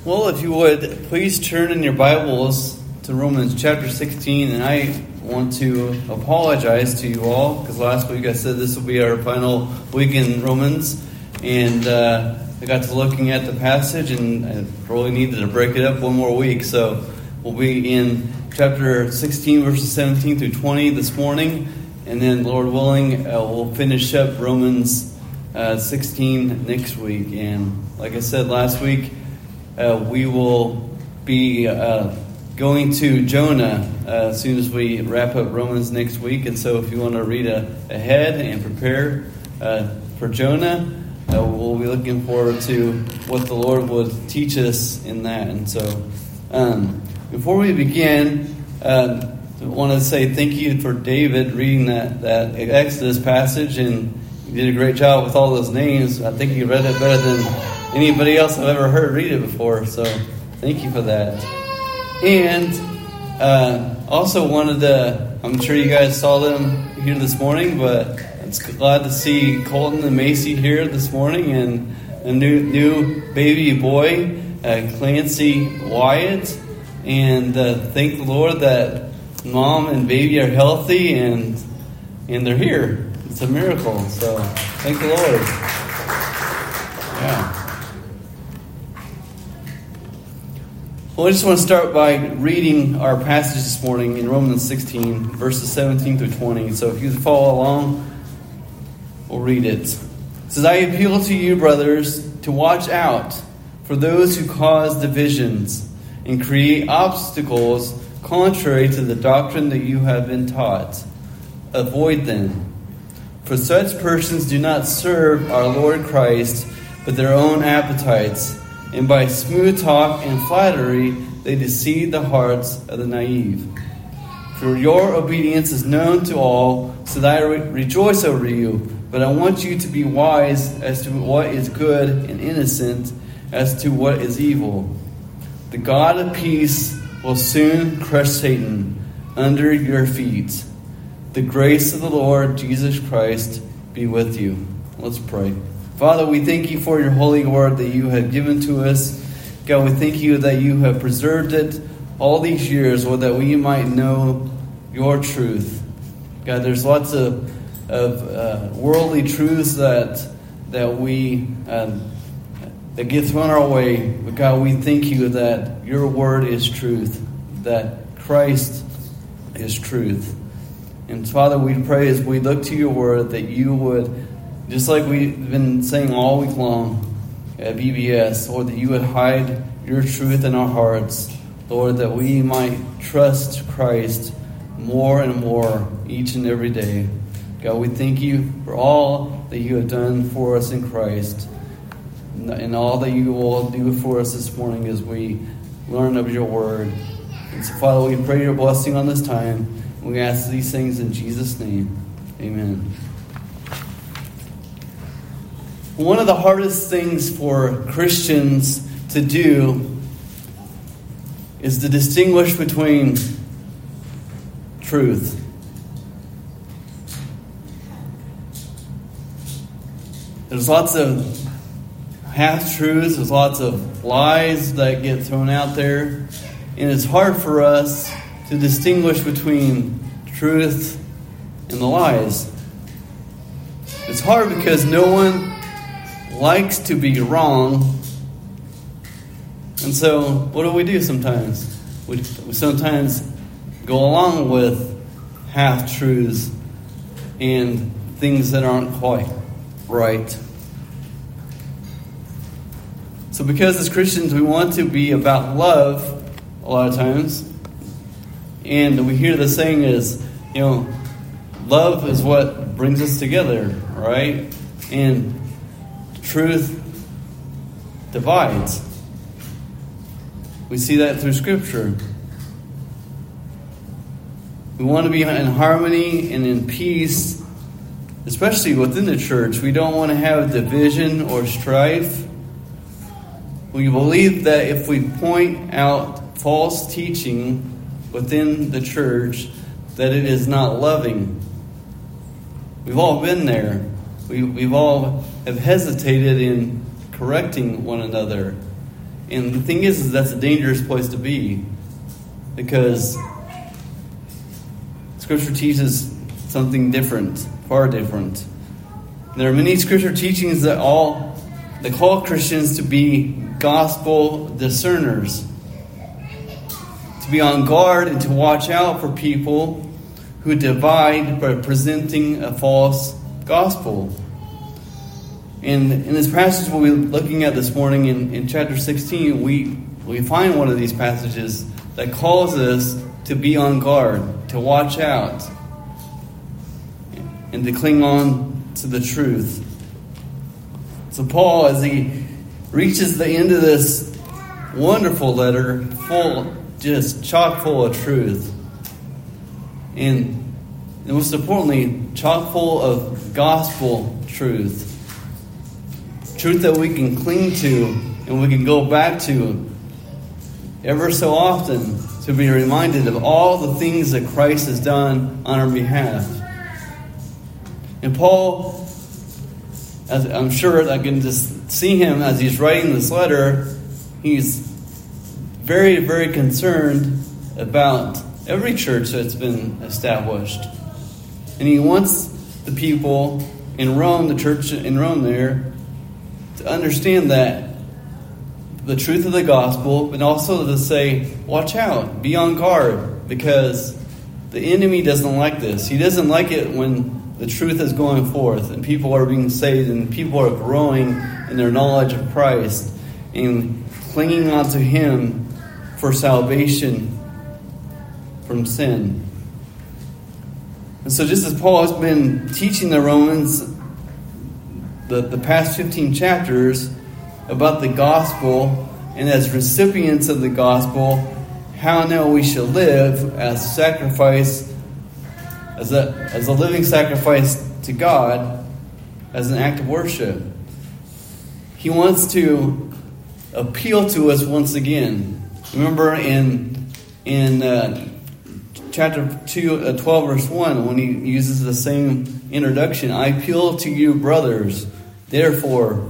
Well, if you would, please turn in your Bibles to Romans chapter 16. And I want to apologize to you all, because last week I said this will be our final week in Romans. And I got to looking at the passage, and I really needed to break it up one more week. So we'll be in chapter 16, verses 17 through 20 this morning. And then, Lord willing, we'll finish up Romans 16 next week. And like I said last week, we will be going to Jonah as soon as we wrap up Romans next week. And so if you want to read ahead and prepare for Jonah, we'll be looking forward to what the Lord would teach us in that. And so before we begin, I want to say thank you for David reading that Exodus passage. And you did a great job with all those names. I think you read it better than anybody else I've ever heard read it before, so thank you for that. And also wanted to, I'm sure you guys saw them here this morning, but it's glad to see Colton and Macy here this morning, and a new baby boy, Clancy Wyatt. And thank the Lord that mom and baby are healthy and they're here. It's a miracle, so thank the Lord. Yeah. Well, I just want to start by reading our passage this morning in Romans 16, verses 17 through 20. So if you follow along, we'll read it. It says, I appeal to you, brothers, to watch out for those who cause divisions and create obstacles contrary to the doctrine that you have been taught. Avoid them. For such persons do not serve our Lord Christ, but their own appetites. And by smooth talk and flattery, they deceive the hearts of the naive. For your obedience is known to all, so that I rejoice over you. But I want you to be wise as to what is good and innocent as to what is evil. The God of peace will soon crush Satan under your feet. The grace of the Lord Jesus Christ be with you. Let's pray. Father, we thank you for your holy word that you have given to us. God, we thank you that you have preserved it all these years, or that we might know your truth. God, there's lots of worldly truths that we that get thrown our way. But God, we thank you that your word is truth, that Christ is truth. And Father, we pray as we look to your word that you would, just like we've been saying all week long at VBS, Lord, that you would hide your truth in our hearts, Lord, that we might trust Christ more and more each and every day. God, we thank you for all that you have done for us in Christ, and all that you will do for us this morning as we learn of your word. And so, Father, we pray your blessing on this time. We ask these things in Jesus' name. Amen. One of the hardest things for Christians to do is to distinguish between truth. There's lots of half-truths, there's lots of lies that get thrown out there, and it's hard for us to distinguish between truth and the lies. It's hard because no one likes to be wrong. And so what do we do sometimes? We sometimes go along with half-truths and things that aren't quite right. So because as Christians we want to be about love a lot of times, and we hear the saying is, love is what brings us together, right? And truth divides. We see that through Scripture. We want to be in harmony and in peace, especially within the church. We don't want to have division or strife. We believe that if we point out false teaching within the church, that it is not loving. We've all been there. We've all have hesitated in correcting one another. And the thing is that's a dangerous place to be, because Scripture teaches something different, far different. There are many Scripture teachings that call Christians to be gospel discerners, to be on guard and to watch out for people who divide by presenting a false gospel. And in this passage we'll be looking at this morning in chapter 16, we find one of these passages that calls us to be on guard, to watch out, and to cling on to the truth. So Paul, as he reaches the end of this wonderful letter, just chock full of truth, and most importantly, chock full of gospel truth that we can cling to and we can go back to ever so often, to be reminded of all the things that Christ has done on our behalf. And Paul, as I'm sure I can just see him as he's writing this letter, he's very, very concerned about every church that's been established. And he wants the people in Rome, the church in Rome there, to understand that the truth of the gospel, but also to say, watch out, be on guard, because the enemy doesn't like this. He doesn't like it when the truth is going forth and people are being saved and people are growing in their knowledge of Christ and clinging on to Him for salvation from sin. And so just as Paul has been teaching the Romans the past 15 chapters about the gospel, and as recipients of the gospel, how now we should live as sacrifice, as a living sacrifice to God, as an act of worship. He wants to appeal to us once again. Remember in chapter 2, 12, verse 1, when he uses the same introduction, I appeal to you, brothers, therefore.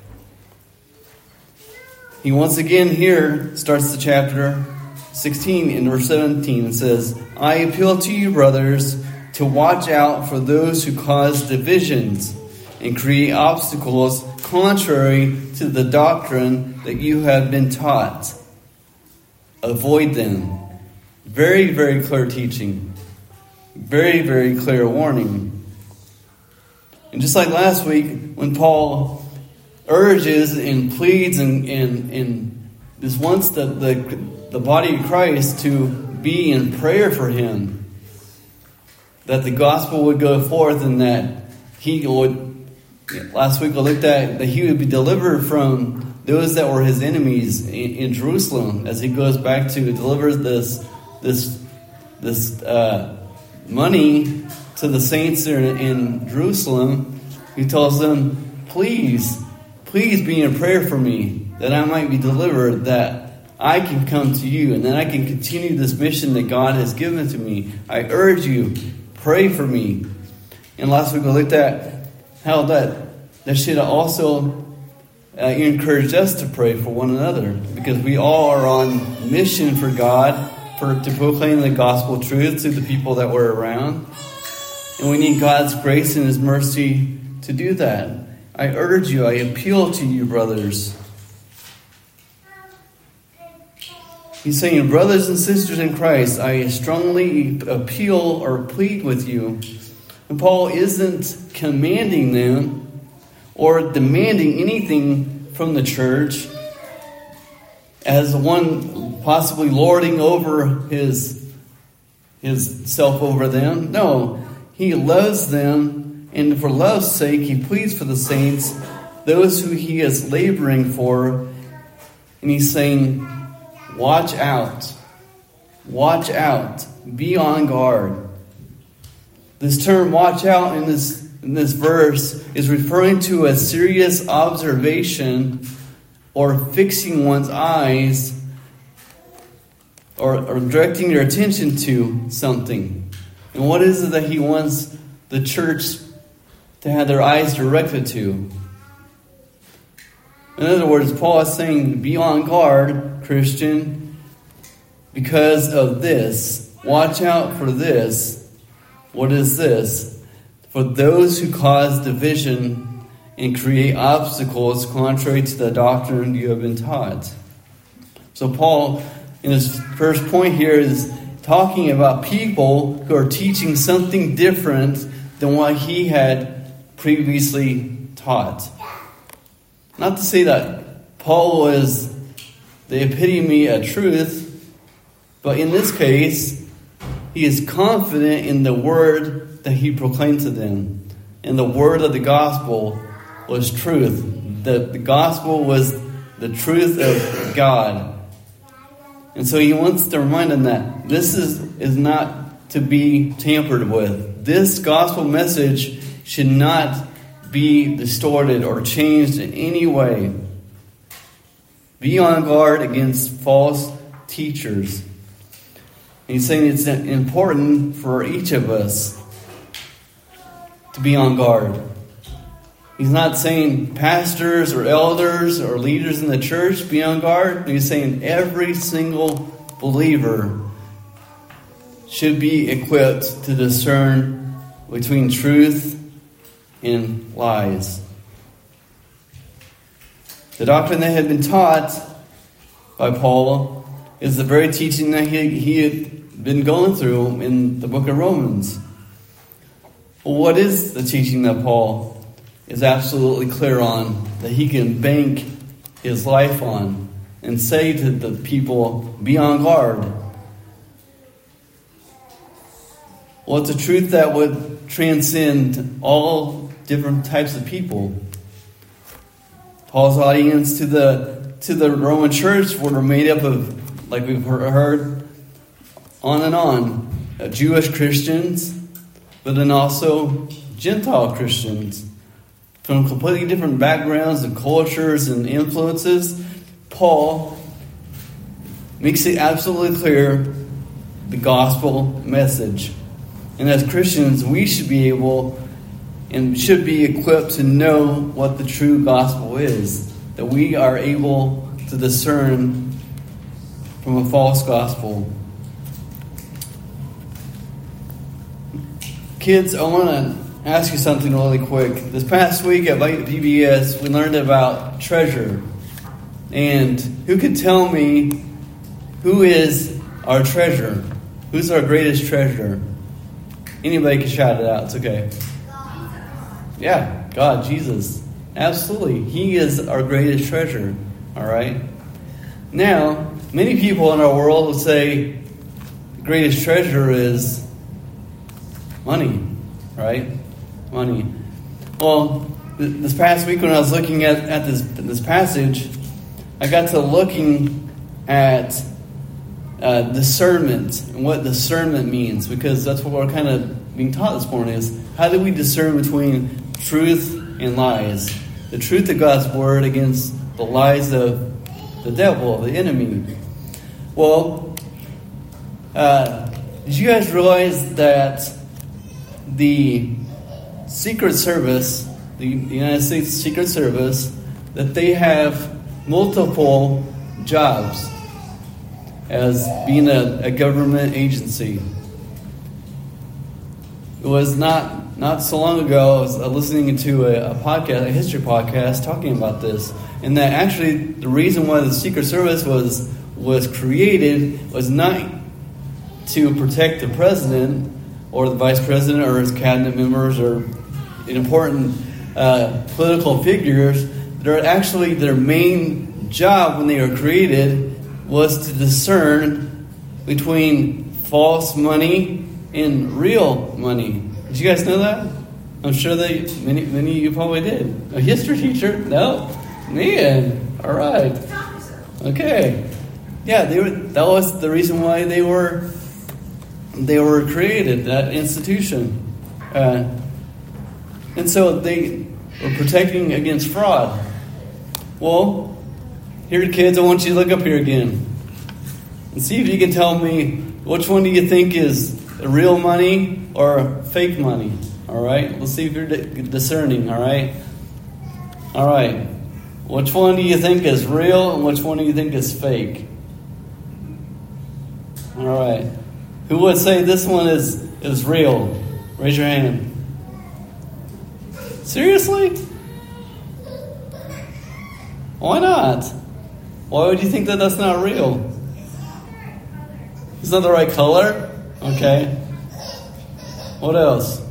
He once again here starts the chapter 16 in verse 17 and says, I appeal to you, brothers, to watch out for those who cause divisions and create obstacles contrary to the doctrine that you have been taught. Avoid them. Very, very clear teaching. Very, very clear warning. And just like last week, when Paul urges and pleads and just wants the body of Christ to be in prayer for him, that the gospel would go forth and that he would, last week we looked at, that he would be delivered from those that were his enemies in Jerusalem, as he goes back to deliver this money to the saints there in Jerusalem. He tells them, please be in prayer for me, that I might be delivered, that I can come to you, and that I can continue this mission that God has given to me. I urge you, pray for me. And last week we looked at how that should also encourage us to pray for one another, because we all are on mission for God, to proclaim the gospel truth to the people that we're around. And we need God's grace and His mercy to do that. I urge you, I appeal to you, brothers. He's saying, brothers and sisters in Christ, I strongly appeal or plead with you. And Paul isn't commanding them or demanding anything from the church as one possibly lording over his self over them. No, he loves them, and for love's sake, he pleads for the saints, those who he is laboring for. And he's saying, watch out. Watch out. Be on guard. This term, watch out, in this verse is referring to a serious observation or fixing one's eyes or directing their attention to something. And what is it that he wants the church to have their eyes directed to? In other words, Paul is saying, be on guard, Christian, because of this. Watch out for this. What is this? For those who cause division and create obstacles contrary to the doctrine you have been taught. So Paul, in his first point here, is talking about people who are teaching something different than what he had previously taught. Not to say that Paul was the epitome of truth, but in this case, he is confident in the word that he proclaimed to them. And the word of the gospel was truth. The gospel was the truth of God. And so he wants to remind them that this is not to be tampered with. This gospel message should not be distorted or changed in any way. Be on guard against false teachers. And he's saying it's important for each of us to be on guard. He's not saying pastors or elders or leaders in the church be on guard. He's saying every single believer should be equipped to discern between truth and lies. The doctrine that had been taught by Paul is the very teaching that he had been going through in the book of Romans. Well, what is the teaching that Paul is absolutely clear on, that he can bank his life on and say to the people, be on guard? Well, it's a truth that would transcend all different types of people. Paul's audience to the Roman church were made up of, like we've heard on and on, Jewish Christians, but then also Gentile Christians from completely different backgrounds and cultures and influences. Paul makes it absolutely clear the gospel message. And as Christians, we should be able and should be equipped to know what the true gospel is. That we are able to discern from a false gospel. Kids, I want to ask you something really quick. This past week at Light PBS, we learned about treasure. And who could tell me who is our treasure? Who's our greatest treasure? Anybody can shout it out. It's okay. Yeah, God, Jesus. Absolutely. He is our greatest treasure. All right? Now, many people in our world will say the greatest treasure is money. Right? Money. Well, this past week when I was looking at this passage, I got to looking at discernment and what discernment means, because that's what we're kind of being taught this morning is how do we discern between truth and lies? The truth of God's word against the lies of the devil, the enemy. Well, did you guys realize that the Secret Service, the United States Secret Service, that they have multiple jobs as being a government agency? It was not so long ago, I was listening to a podcast, a history podcast, talking about this, and that actually the reason why the Secret Service was created was not to protect the president or the vice president or his cabinet members or important political figures. Their main job when they were created was to discern between false money and real money. Did you guys know that? I'm sure many of you probably did. A history teacher? No? Man. All right. Okay. Yeah, that was the reason why they were created, that institution. And so they were protecting against fraud. Well, here, kids, I want you to look up here again and see if you can tell me which one do you think is real money or fake money. All right? Let's see if you're discerning. All right? All right. Which one do you think is real and which one do you think is fake? All right. Who would say this one is real? Raise your hand. Seriously? Why not? Why would you think that that's not real? It's not the right color? Okay. What else?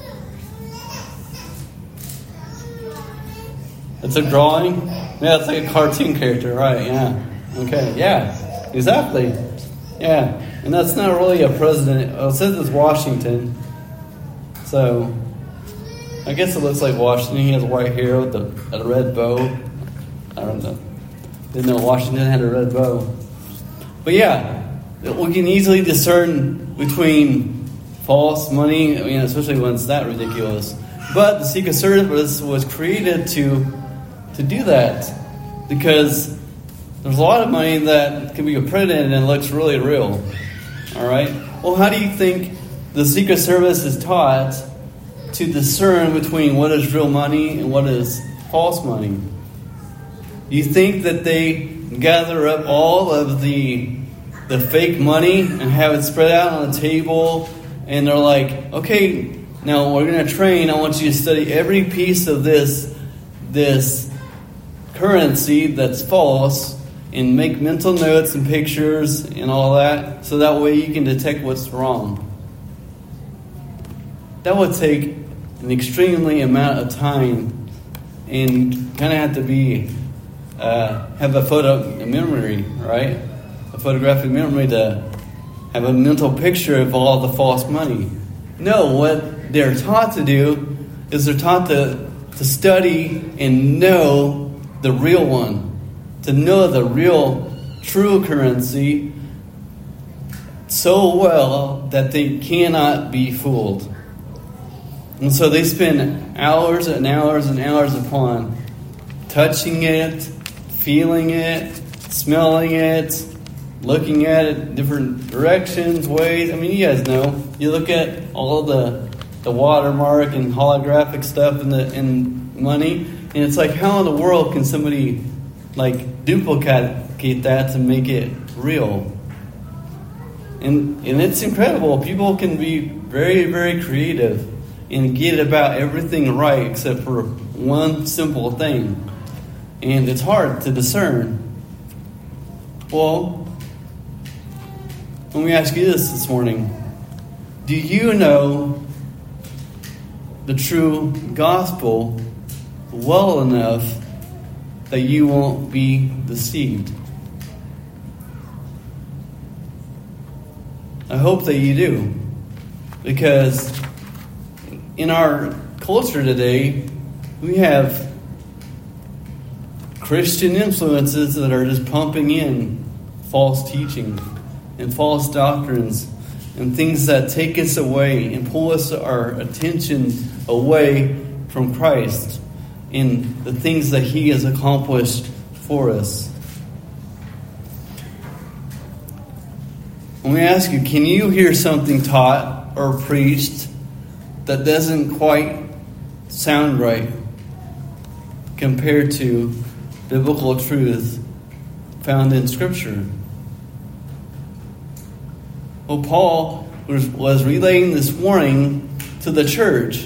It's a drawing? Yeah, it's like a cartoon character, right? Yeah. Okay, yeah. Exactly. Yeah. And that's not really a president. It says it's Washington. So, I guess it looks like Washington. He has white hair with a red bow. I don't know. Didn't know Washington had a red bow. But yeah, we can easily discern between false money, especially when it's that ridiculous. But the Secret Service was created to do that, because there's a lot of money that can be printed and looks really real. All right? Well, how do you think the Secret Service is taught to discern between what is real money and what is false money? You think that they gather up all of the fake money and have it spread out on a table, and they're like, okay, now we're going to train. I want you to study every piece of this currency that's false and make mental notes and pictures and all that, so that way you can detect what's wrong. That would take an extremely amount of time, and you kind of have to be have a memory, right? A photographic memory to have a mental picture of all the false money. No, what they're taught to do is they're taught to study and know the real one, to know the real, true currency so well that they cannot be fooled. And so they spend hours and hours and hours upon touching it, feeling it, smelling it, looking at it different directions, ways. I mean, you guys know. You look at all the watermark and holographic stuff in money, and it's like, how in the world can somebody duplicate that to make it real? And it's incredible. People can be very, very creative and get about everything right except for one simple thing. And it's hard to discern. Well, let me ask you this morning. Do you know the true gospel well enough that you won't be deceived? I hope that you do. Because in our culture today, we have Christian influences that are just pumping in false teaching and false doctrines and things that take us away and pull our attention away from Christ and the things that He has accomplished for us. Let me ask you, can you hear something taught or preached that doesn't quite sound right compared to biblical truth found in Scripture? Well, Paul was relaying this warning to the church,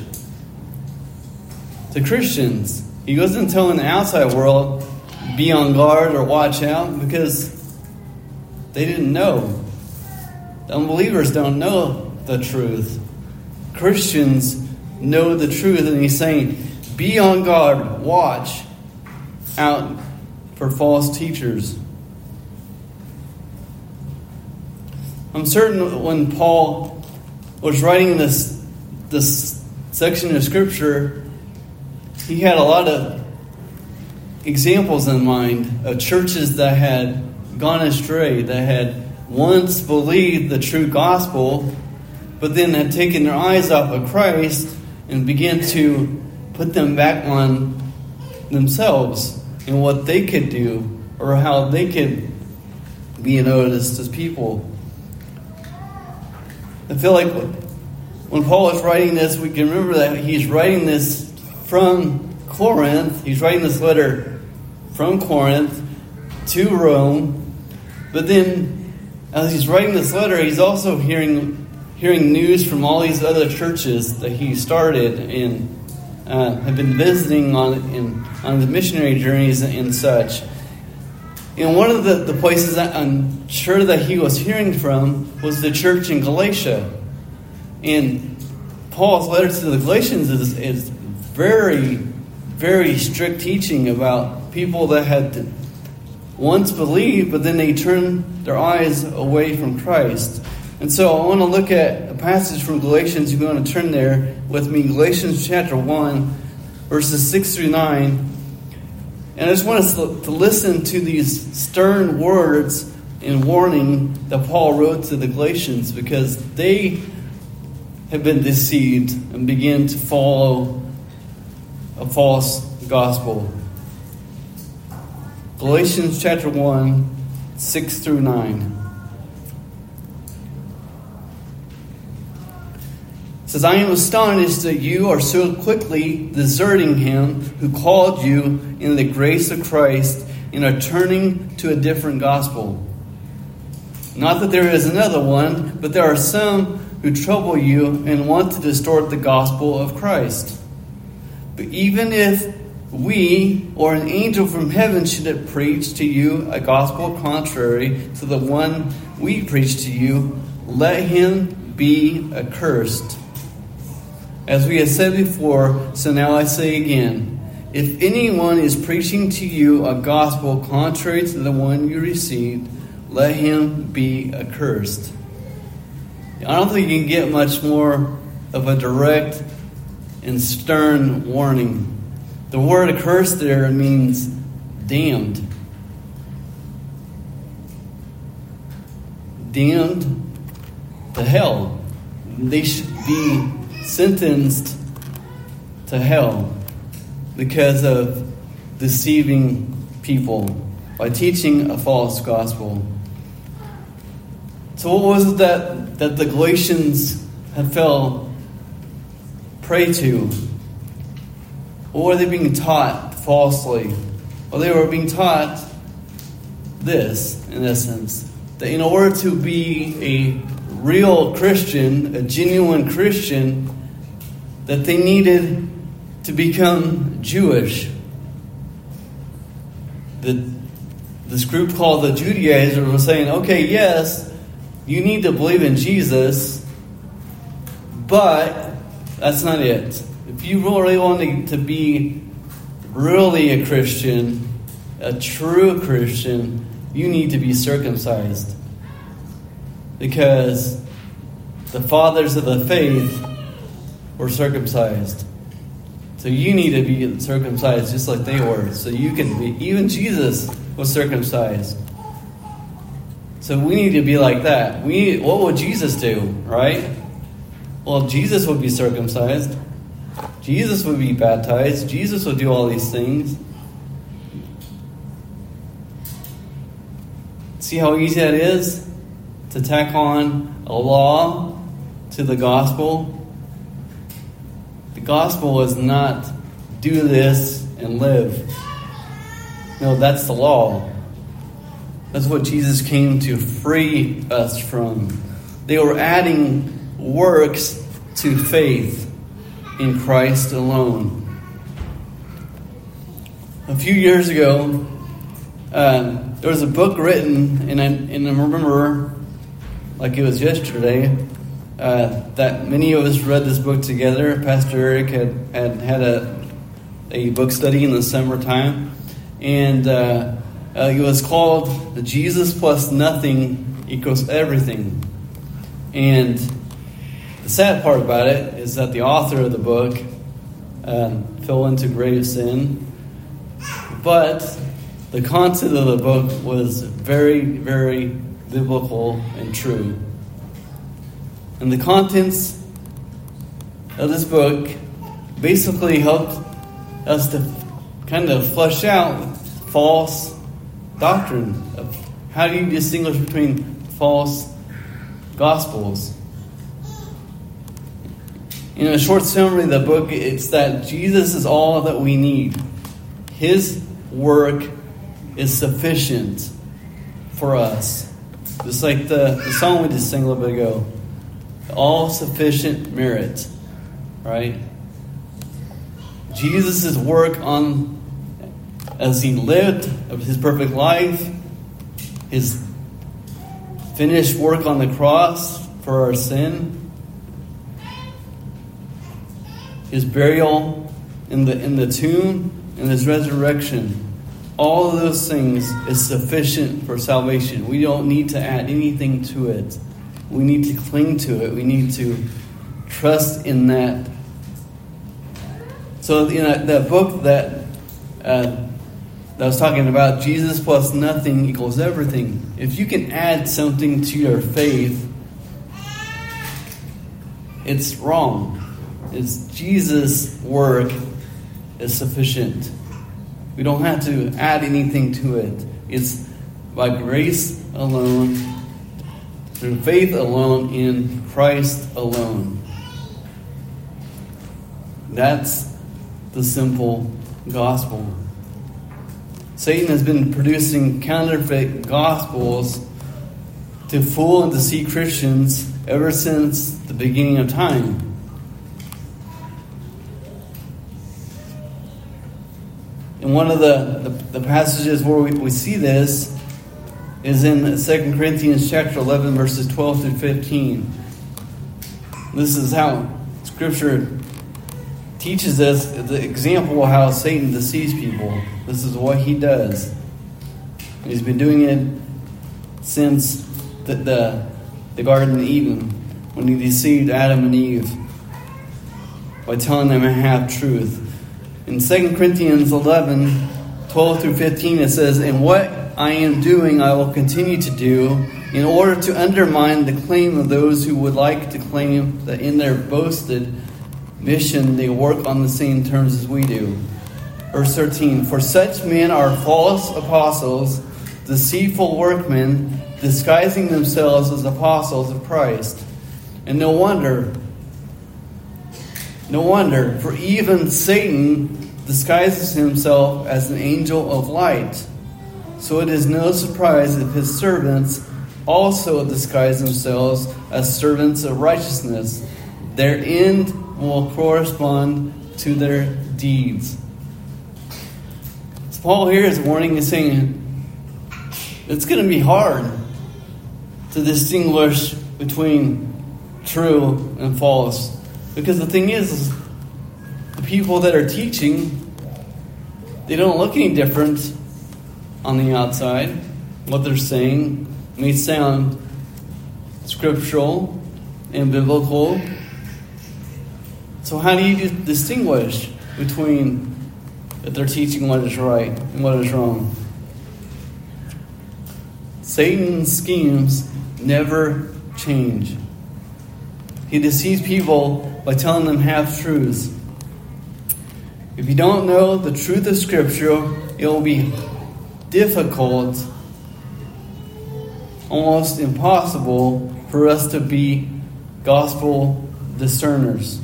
to Christians. He wasn't telling the outside world, be on guard or watch out, because they didn't know. The unbelievers don't know the truth. Christians know the truth, and he's saying, be on guard, watch out for false teachers. I'm certain when Paul was writing this section of Scripture, he had a lot of examples in mind of churches that had gone astray, that had once believed the true gospel, but then had taken their eyes off of Christ and began to put them back on themselves and what they could do or how they could be noticed as people. I feel like when Paul is writing this, we can remember that he's writing this from Corinth. He's writing this letter from Corinth to Rome. But then, as he's writing this letter, he's also hearing news from all these other churches that he started and have been visiting on the missionary journeys and such. And one of the places that I'm sure that he was hearing from was the church in Galatia. And Paul's letter to the Galatians is very, very strict teaching about people that had once believed, but then they turned their eyes away from Christ. And so I want to look at a passage from Galatians. You're going to turn there with me, Galatians chapter 1, verses 6 through 9. And I just want us to listen to these stern words and warning that Paul wrote to the Galatians, because they have been deceived and begin to follow a false gospel. Galatians chapter 1, 6 through 9. It says, I am astonished that you are so quickly deserting him who called you in the grace of Christ and are turning to a different gospel. Not that there is another one, but there are some who trouble you and want to distort the gospel of Christ. But even if we or an angel from heaven should have preached to you a gospel contrary to the one we preach to you, let him be accursed. As we have said before, so now I say again, if anyone is preaching to you a gospel contrary to the one you received, let him be accursed. I don't think you can get much more of a direct and stern warning. The word accursed there means damned. Damned to hell. They should be sentenced to hell because of deceiving people by teaching a false gospel. So what was it that the Galatians had fell prey to? What were they being taught falsely? Well, they were being taught this, in essence, that in order to be a real Christian, a genuine Christian, that they needed to become Jewish. This group called the Judaizers was saying, okay, yes, you need to believe in Jesus, but that's not it. If you really want to be really a Christian, a true Christian, you need to be circumcised. Because the fathers of the faith were circumcised. So you need to be circumcised just like they were. So you can be. Even Jesus was circumcised. So we need to be like that. What would Jesus do, right? Well, Jesus would be circumcised. Jesus would be baptized. Jesus would do all these things. See how easy that is? To tack on a law to the gospel. The gospel is not do this and live. No, that's the law. That's what Jesus came to free us from. They were adding works to faith in Christ alone. A few years ago, there was a book written, and I remember, like it was yesterday, that many of us read this book together. Pastor Eric had a book study in the summertime, and it was called Jesus Plus Nothing Equals Everything. And the sad part about it is that the author of the book fell into grave sin, but the content of the book was very, very biblical and true. And the contents of this book basically helped us to kind of flesh out false doctrine of how do you distinguish between false gospels. In a short summary of the book, it's that Jesus is all that we need. His work is sufficient for us. Just like the song we just sang a little bit ago. All sufficient merit. Right? Jesus' work as he lived his perfect life, his finished work on the cross for our sin, his burial in the tomb, and his resurrection, all of those things is sufficient for salvation. We don't need to add anything to it. We need to cling to it. We need to trust in that. So that book that I was talking about, Jesus plus nothing equals everything. If you can add something to your faith, it's wrong. It's Jesus' work is sufficient. We don't have to add anything to it. It's by grace alone, through faith alone, in Christ alone. That's the simple gospel. Satan has been producing counterfeit gospels to fool and deceive Christians ever since the beginning of time. And one of the passages where we see this is in 2 Corinthians chapter 11, verses 12 through 15. This is how Scripture teaches us the example of how Satan deceives people. This is what he does. He's been doing it since the Garden of Eden, when he deceived Adam and Eve by telling them a half-truth. In 2 Corinthians 11, 12 through 15, it says, "And what I am doing, I will continue to do, in order to undermine the claim of those who would like to claim that in their boasted mission they work on the same terms as we do." Verse 13, "For such men are false apostles, deceitful workmen, disguising themselves as apostles of Christ. And no wonder, for even Satan disguises himself as an angel of light. So it is no surprise if his servants also disguise themselves as servants of righteousness. Their end will correspond to their deeds." So Paul here is warning and saying it's going to be hard to distinguish between true and false. Because the thing is the people that are teaching, they don't look any different on the outside. What they're saying may sound scriptural and biblical. So how do you distinguish between that they're teaching what is right and what is wrong? Satan's schemes never change. He deceives people by telling them half-truths. If you don't know the truth of Scripture, it will be difficult, almost impossible, for us to be gospel discerners.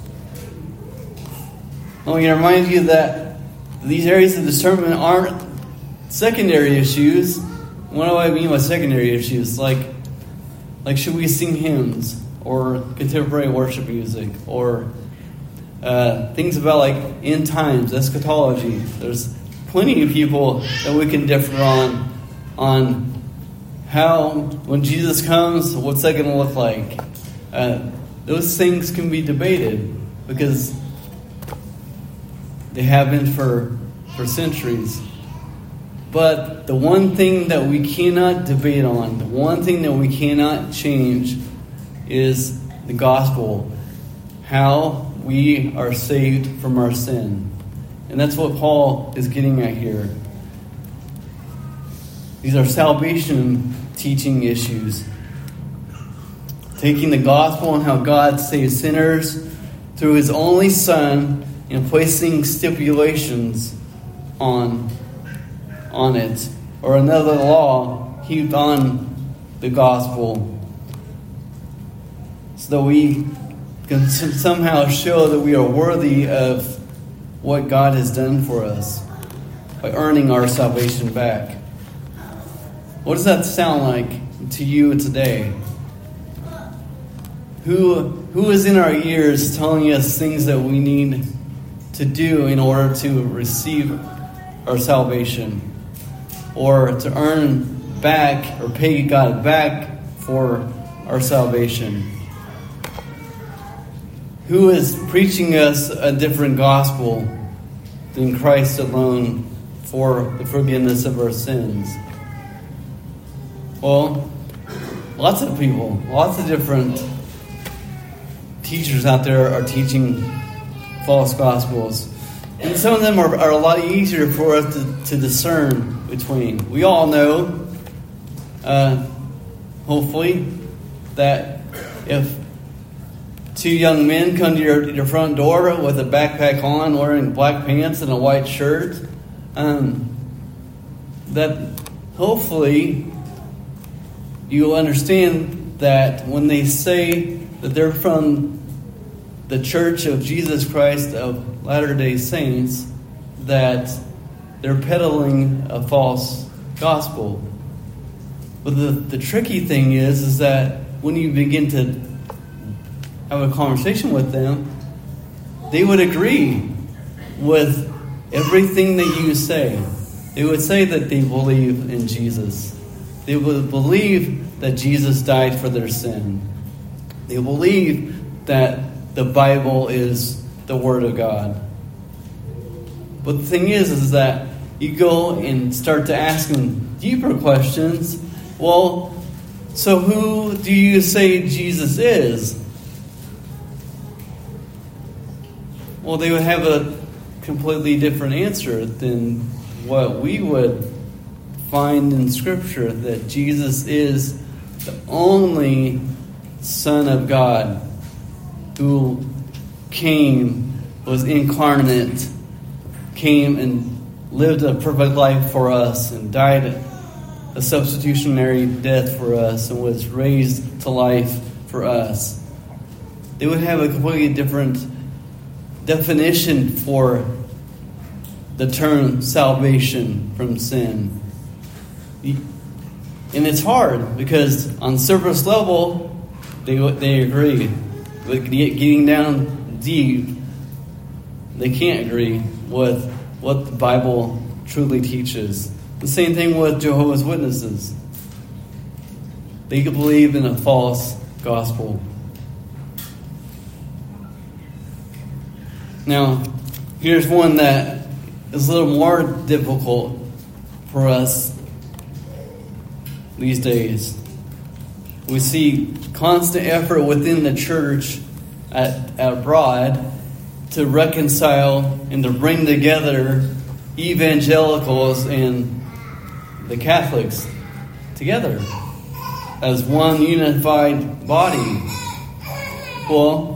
I want to remind you that these areas of discernment aren't secondary issues. What do I mean by secondary issues? Like should we sing hymns or contemporary worship music or things about like end times, eschatology. There's plenty of people that we can differ on how, when Jesus comes, what's that going to look like? Those things can be debated because they have been for centuries. But the one thing that we cannot debate on, the one thing that we cannot change is the gospel. How we are saved from our sin. And that's what Paul is getting at here. These are salvation teaching issues. Taking the gospel and how God saves sinners through His only Son and placing stipulations on it, or another law heaped on the gospel, so that we can somehow show that we are worthy of what God has done for us by earning our salvation back. What does that sound like to you today? Who is in our ears telling us things that we need to do in order to receive our salvation, or to earn back or pay God back for our salvation? Who is preaching us a different gospel than Christ alone for the forgiveness of our sins? Well, lots of people, lots of different teachers out there are teaching false gospels. And some of them are a lot easier for us to discern between. We all know, hopefully, that if two young men come to your front door with a backpack on, wearing black pants and a white shirt, that hopefully you'll understand that when they say that they're from the Church of Jesus Christ of Latter-day Saints, that they're peddling a false gospel. But the tricky thing is that when you begin to have a conversation with them, they would agree with everything that you say. They would say that they believe in Jesus. They would believe that Jesus died for their sin. They believe that the Bible is the Word of God. But the thing is that you go and start to ask them deeper questions. Well, so who do you say Jesus is? Well, they would have a completely different answer than what we would find in Scripture, that Jesus is the only Son of God who came, was incarnate, came and lived a perfect life for us and died a substitutionary death for us and was raised to life for us. They would have a completely different definition for the term salvation from sin. And it's hard because on surface level they agree, but getting down deep they can't agree with what the Bible truly teaches. The same thing with Jehovah's Witnesses. They believe in a false gospel. Now, here's one that is a little more difficult for us these days. We see constant effort within the church abroad to reconcile and to bring together evangelicals and the Catholics together as one unified body. Well,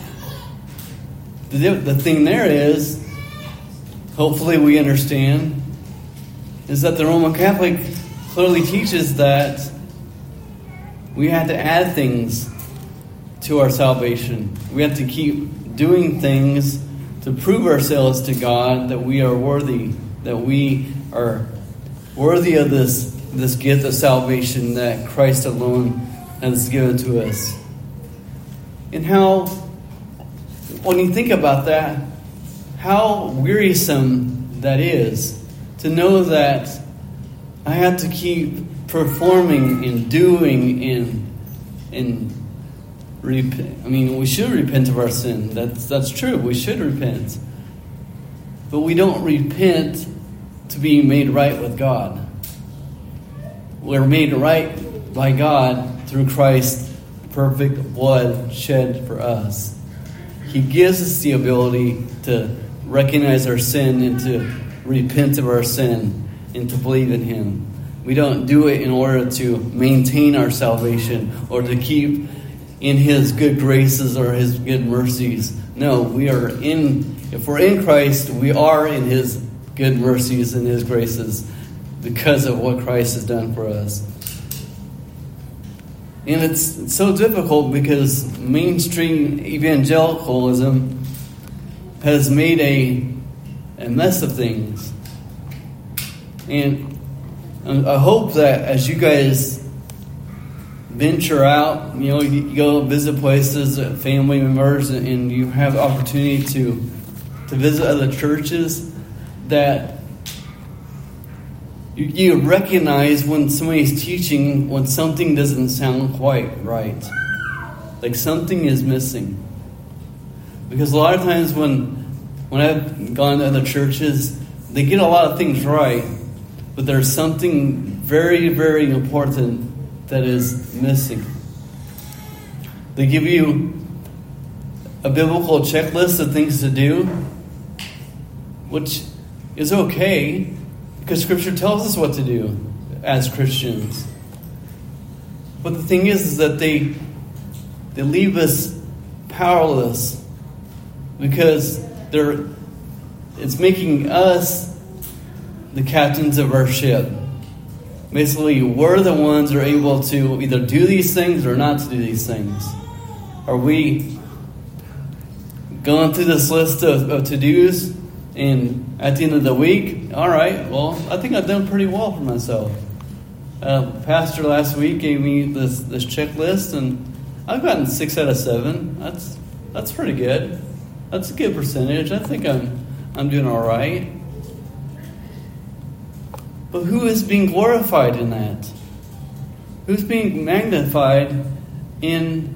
the thing there is, hopefully we understand, is that the Roman Catholic clearly teaches that we have to add things to our salvation. We have to keep doing things to prove ourselves to God that we are worthy, that we are worthy of this gift of salvation that Christ alone has given to us. And how, when you think about that, how wearisome that is to know that I have to keep performing and doing and repent. I mean, we should repent of our sin. That's true. We should repent. But we don't repent to be made right with God. We're made right by God through Christ's perfect blood shed for us. He gives us the ability to recognize our sin and to repent of our sin and to believe in Him. We don't do it in order to maintain our salvation or to keep in His good graces or His good mercies. No, if we're in Christ, we are in His good mercies and His graces because of what Christ has done for us. And it's so difficult because mainstream evangelicalism has made a mess of things. And I hope that as you guys venture out, you go visit places, family members, and you have the opportunity to visit other churches, that you recognize when somebody's teaching when something doesn't sound quite right. Like something is missing. Because a lot of times when I've gone to other churches, they get a lot of things right, but there's something very, very important that is missing. They give you a biblical checklist of things to do, which is okay, because Scripture tells us what to do as Christians. But the thing is that they leave us powerless, because it's making us the captains of our ship. Basically, we're the ones that are able to either do these things or not to do these things. Are we going through this list of to-dos, and at the end of the week, all right, well, I think I've done pretty well for myself. Pastor last week gave me this checklist, and I've gotten 6 out of 7. That's pretty good. That's a good percentage. I think I'm doing all right. But who is being glorified in that? Who's being magnified in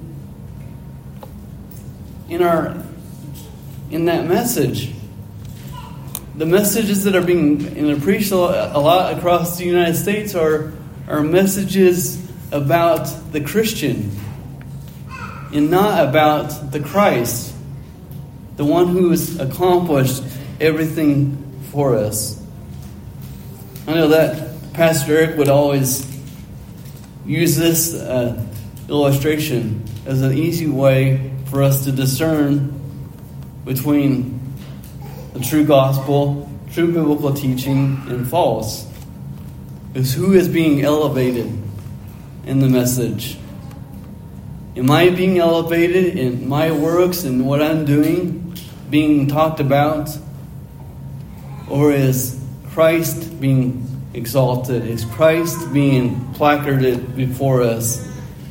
that message? The messages that are being preached a lot across the United States are messages about the Christian and not about the Christ, the one who has accomplished everything for us. I know that Pastor Eric would always use this illustration as an easy way for us to discern between the true gospel, true biblical teaching, and false. Is who is being elevated in the message. Am I being elevated in my works and what I'm doing being talked about? Or is Christ being exalted? Is Christ being placarded before us?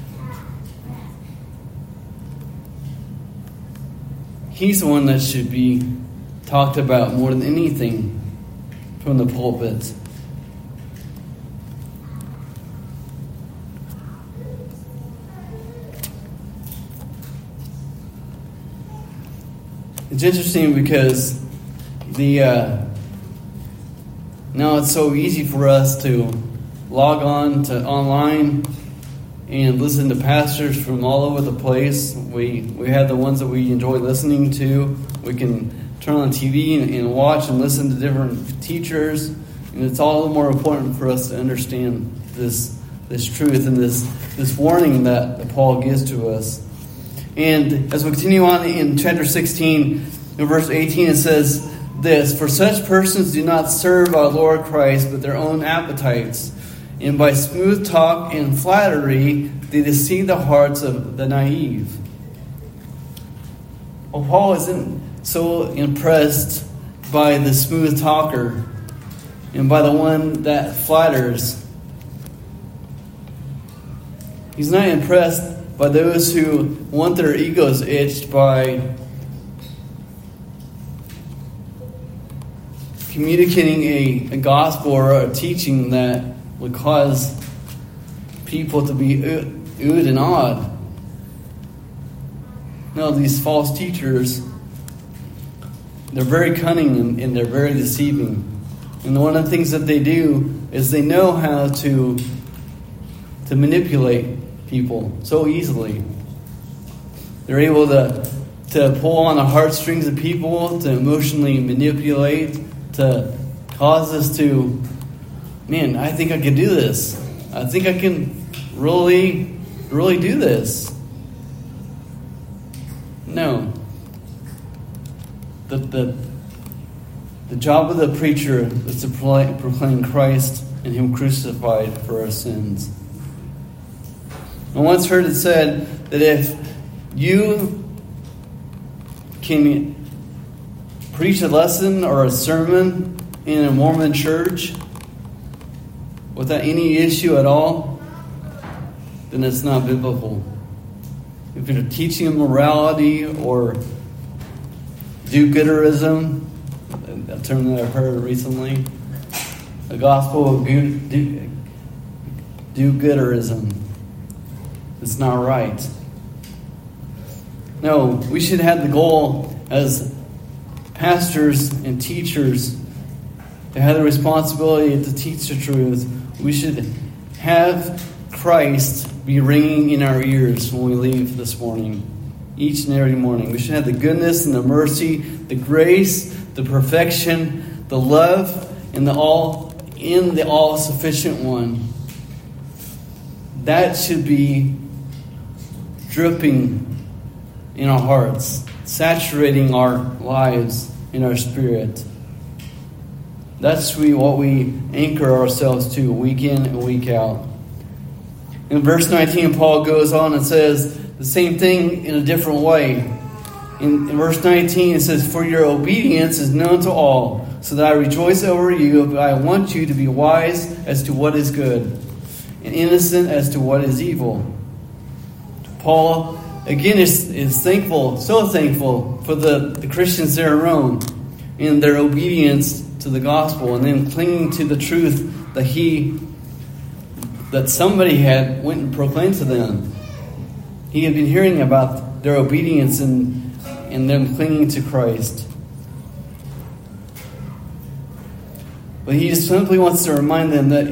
He's the one that should be talked about more than anything from the pulpit. It's interesting because now it's so easy for us to log on to online and listen to pastors from all over the place. We have the ones that we enjoy listening to. We can turn on TV and watch and listen to different teachers. And it's all the more important for us to understand this truth and this warning that Paul gives to us. And as we continue on in chapter 16, in verse 18, it says this: "For such persons do not serve our Lord Christ, but their own appetites. And by smooth talk and flattery, they deceive the hearts of the naive." Well, Paul isn't so impressed by the smooth talker and by the one that flatters. He's not impressed by those who want their egos itched by communicating a gospel or a teaching that would cause people to be oohed and awed. No, these false teachers, they're very cunning and they're very deceiving. And one of the things that they do is they know how to manipulate people so easily. They're able to pull on the heartstrings of people, to emotionally manipulate, to cause us to, man, I think I can do this. I think I can really, really do this. No. The job of the preacher is to proclaim Christ and Him crucified for our sins. I once heard it said that if you can preach a lesson or a sermon in a Mormon church without any issue at all, then it's not biblical. If you're teaching morality or do-gooderism, a term that I've heard recently, the gospel of do-gooderism, it's not right. No, we should have the goal as pastors and teachers to have the responsibility to teach the truth. We should have Christ be ringing in our ears when we leave this morning, each and every morning. We should have the goodness and the mercy, the grace, the perfection, the love, and the all-sufficient one. That should be dripping in our hearts, saturating our lives in our spirit. That's what we anchor ourselves to week in and week out. In verse 19, Paul goes on and says the same thing in a different way. In verse 19, it says, "For your obedience is known to all, so that I rejoice over you, but I want you to be wise as to what is good, and innocent as to what is evil." Paul, again, is thankful, so thankful for the Christians there in Rome in their obedience to the gospel and then clinging to the truth that somebody had went and proclaimed to them. He had been hearing about their obedience and them clinging to Christ. But he just simply wants to remind them that,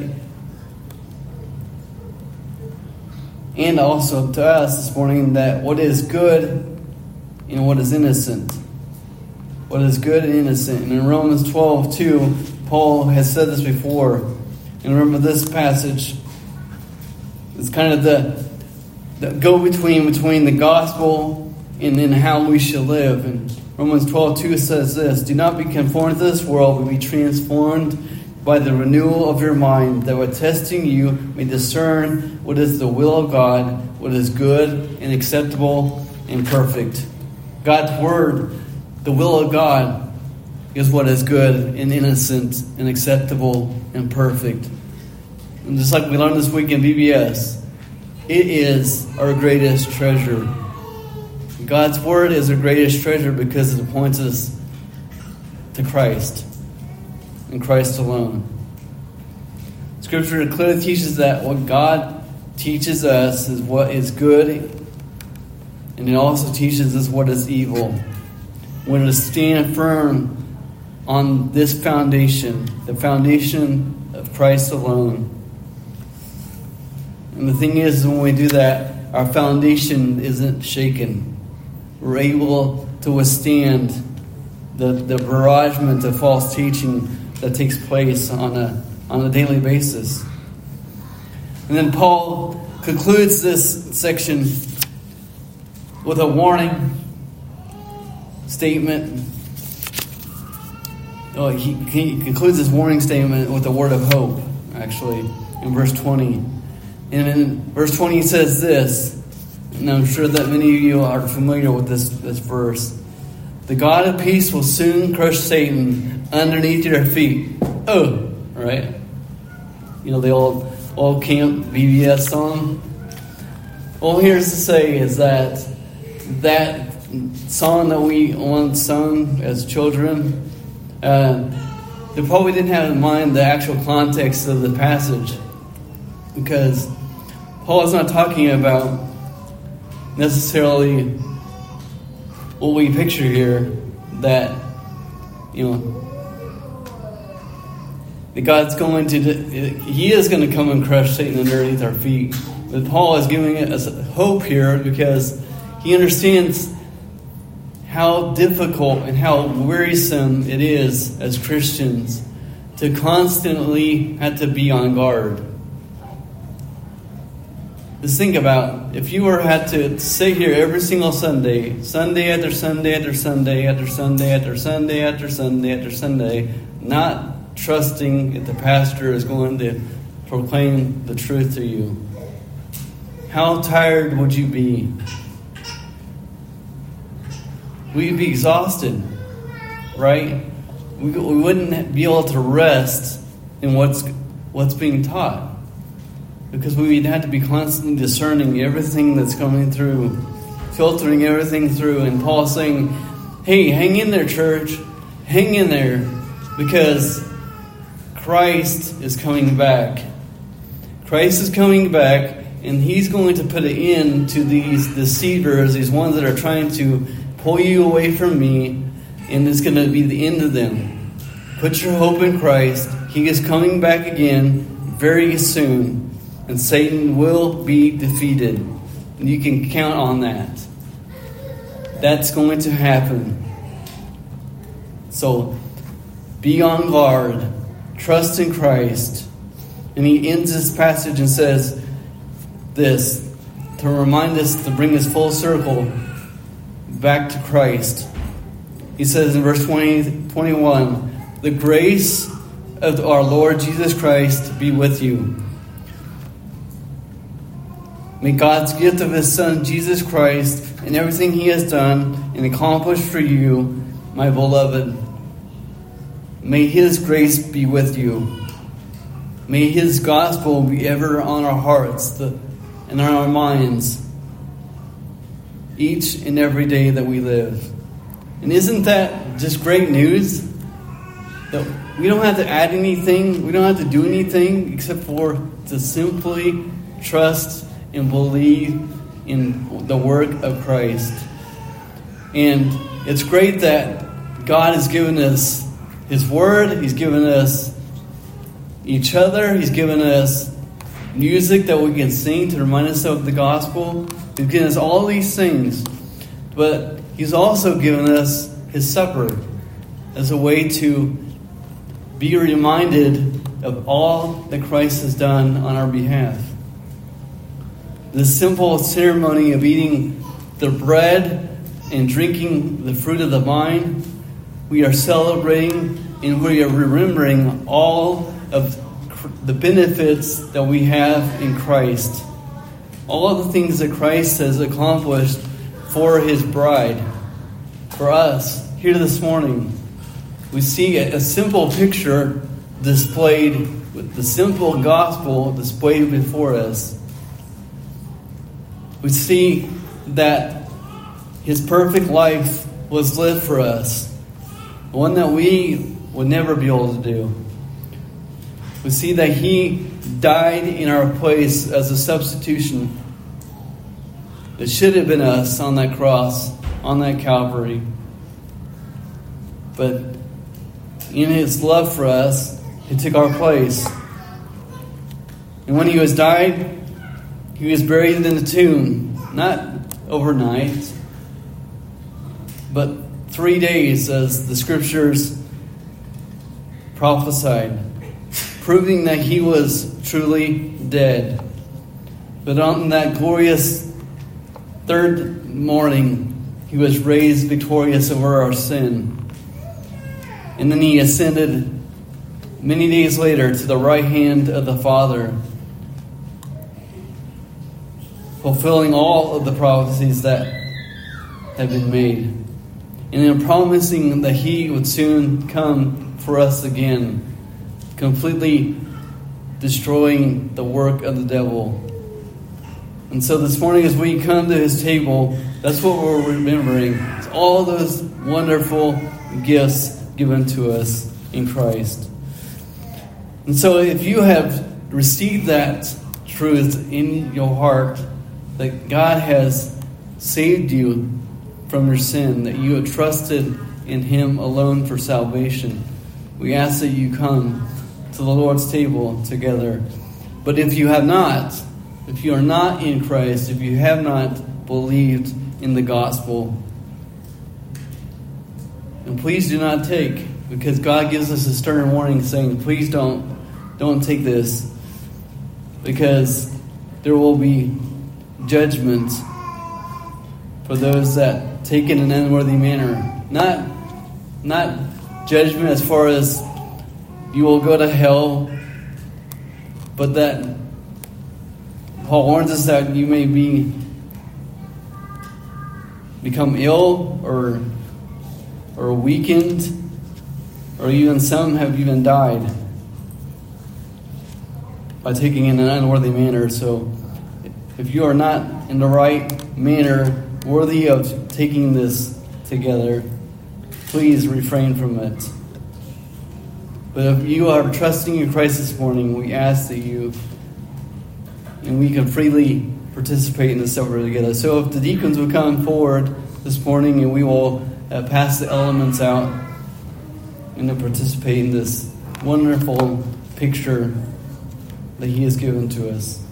and also to us this morning, that what is good and what is innocent. What is good and innocent. And in Romans 12:2, Paul has said this before. And remember, this passage is kind of the go-between the gospel and then how we should live. And Romans 12:2 says this: "Do not be conformed to this world, but be transformed by the renewal of your mind, that by testing you may discern what is the will of God, what is good and acceptable and perfect." God's word, the will of God, is what is good and innocent and acceptable and perfect. And just like we learned this week in VBS, it is our greatest treasure. God's word is our greatest treasure because it points us to Christ and Christ alone. Scripture clearly teaches that what God teaches us is what is good, and it also teaches us what is evil. We're to stand firm on this foundation, the foundation of Christ alone. And the thing is, when we do that, our foundation isn't shaken. We're able to withstand the barragement of false teaching that takes place on a daily basis. And then Paul concludes this section with a warning statement. He concludes his warning statement with a word of hope, actually, in verse 20. And in verse 20 he says this, and I'm sure that many of you are familiar with this verse: "The God of peace will soon crush Satan underneath your feet." Oh, right? You know the old camp VBS song? All here's to say is that song that we once sung as children, they probably didn't have in mind the actual context of the passage, because Paul is not talking about necessarily what we picture here, that that God's going to, He is going to come and crush Satan underneath our feet. But Paul is giving us hope here because he understands how difficult and how wearisome it is as Christians to constantly have to be on guard. Just think about, if you had to sit here every single Sunday, Sunday after Sunday after Sunday after Sunday after Sunday after Sunday after Sunday, not trusting that the pastor is going to proclaim the truth to you, how tired would you be? We'd be exhausted, right? We wouldn't be able to rest in what's what's being taught. Because we would have to be constantly discerning everything that's coming through, filtering everything through. And Paul's saying, hey, hang in there, church. Hang in there, because Christ is coming back. Christ is coming back, and He's going to put an end to these deceivers, these ones that are trying to pull you away from me, and it's going to be the end of them. Put your hope in Christ. He is coming back again very soon, and Satan will be defeated. And you can count on that. That's going to happen. So, be on guard. Trust in Christ. And he ends this passage and says this, to remind us, to bring us full circle back to Christ. He says in verse 21, the grace of our Lord Jesus Christ be with you. May God's gift of His Son, Jesus Christ, and everything He has done and accomplished for you, my beloved, may His grace be with you. May His gospel be ever on our hearts and on our minds each and every day that we live. And isn't that just great news? That we don't have to add anything. We don't have to do anything except for to simply trust and believe in the work of Christ. And it's great that God has given us His Word. He's given us each other. He's given us music that we can sing to remind us of the gospel. He's given us all these things. But He's also given us His supper as a way to be reminded of all that Christ has done on our behalf. This simple ceremony of eating the bread and drinking the fruit of the vine, we are celebrating and we are remembering all of the benefits that we have in Christ. All of the things that Christ has accomplished for His bride. For us, here this morning, we see a simple picture displayed with the simple gospel displayed before us. We see that His perfect life was lived for us, one that we would never be able to do. We see that He died in our place as a substitution. It should have been us on that cross, on that Calvary. But in His love for us, He took our place. And when He was died, He was buried in the tomb, not overnight, but 3 days, as the Scriptures prophesied, proving that He was truly dead. But on that glorious third morning, He was raised victorious over our sin. And then He ascended many days later to the right hand of the Father, fulfilling all of the prophecies that have been made. And in promising that He would soon come for us again, completely destroying the work of the devil. And so this morning as we come to His table, that's what we're remembering. It's all those wonderful gifts given to us in Christ. And so if you have received that truth in your heart, that God has saved you from your sin, that you have trusted in Him alone for salvation, we ask that you come to the Lord's table together. But if you have not, if you are not in Christ, if you have not believed in the gospel, and please do not take, because God gives us a stern warning saying, please don't take this, because there will be judgment for those that take in an unworthy manner. Not judgment as far as you will go to hell, but that Paul warns us that you may become ill or weakened, or even some have even died. by taking in an unworthy manner. So if you are not in the right manner, worthy of taking this together, please refrain from it. But if you are trusting in Christ this morning, we ask that you, and we can freely participate in the supper together. So if the deacons will come forward this morning, and we will pass the elements out and to participate in this wonderful picture that He has given to us.